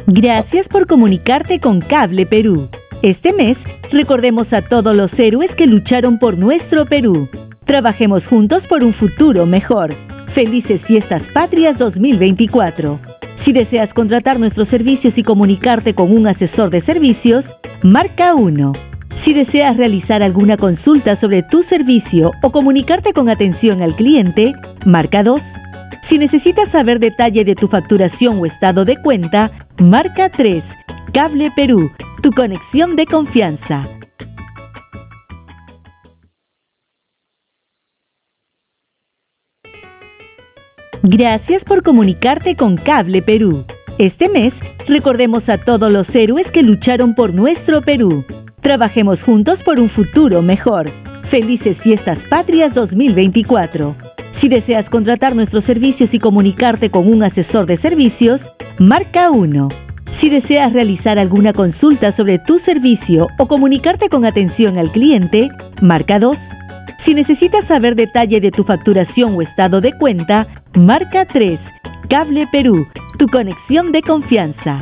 Gracias por comunicarte con Cable Perú. Este mes, recordemos a todos los héroes que lucharon por nuestro Perú. Trabajemos juntos por un futuro mejor. Felices Fiestas Patrias 2024. Si deseas contratar nuestros servicios y comunicarte con un asesor de servicios, marca 1. Si deseas realizar alguna consulta sobre tu servicio o comunicarte con atención al cliente, marca 2. Si necesitas saber detalle de tu facturación o estado de cuenta, marca 3. Cable Perú, tu conexión de confianza. Gracias por comunicarte con Cable Perú. Este mes, recordemos a todos los héroes que lucharon por nuestro Perú. Trabajemos juntos por un futuro mejor. Felices Fiestas Patrias 2024. Si deseas contratar nuestros servicios y comunicarte con un asesor de servicios, marca 1. Si deseas realizar alguna consulta sobre tu servicio o comunicarte con atención al cliente, marca 2. Si necesitas saber detalle de tu facturación o estado de cuenta, marca 3. Cable Perú, tu conexión de confianza.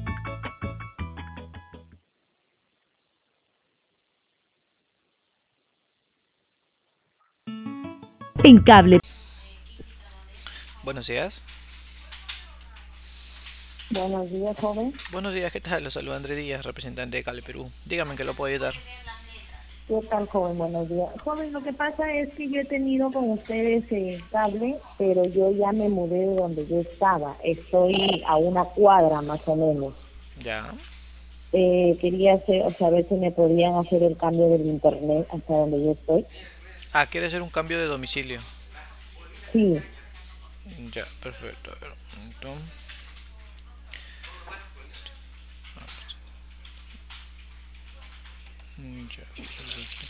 En Cable. Buenos días. Buenos días, joven. Buenos días, ¿qué tal? Los saluda André Díaz, representante de Cable Perú. Dígame en qué lo puedo ayudar. ¿Qué tal, joven? Buenos días. Joven, lo que pasa es que yo he tenido con ustedes cable, pero yo ya me mudé de donde yo estaba. Estoy a una cuadra más o menos. Ya. Quería saber si me podían hacer el cambio del internet hasta donde yo estoy. Ah, ¿quiere hacer un cambio de domicilio? Sí, Ya, perfecto. A ver, un momento. Ya, perfecto.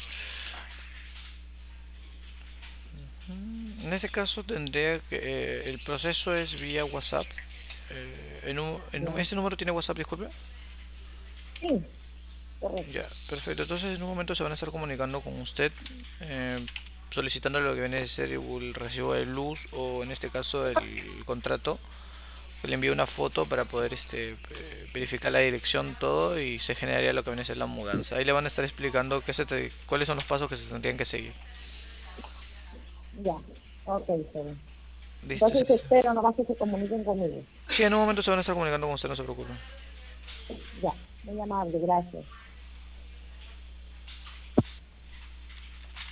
En este caso tendría que... el proceso es vía WhatsApp. ya. ¿Este número tiene WhatsApp, disculpe? Sí, correcto. Ya, perfecto. Entonces en un momento se van a estar comunicando con usted, solicitando lo que viene a ser el recibo de luz o en este caso el contrato. Le envío una foto para poder verificar la dirección, todo, y se generaría lo que viene a ser la mudanza. Ahí le van a estar explicando cuáles son los pasos que se tendrían que seguir. Ya, ok, joven. Listo. Entonces espero nomás que se comuniquen conmigo. Sí, en un momento se van a estar comunicando con usted, no se preocupe. Ya, muy amable, gracias.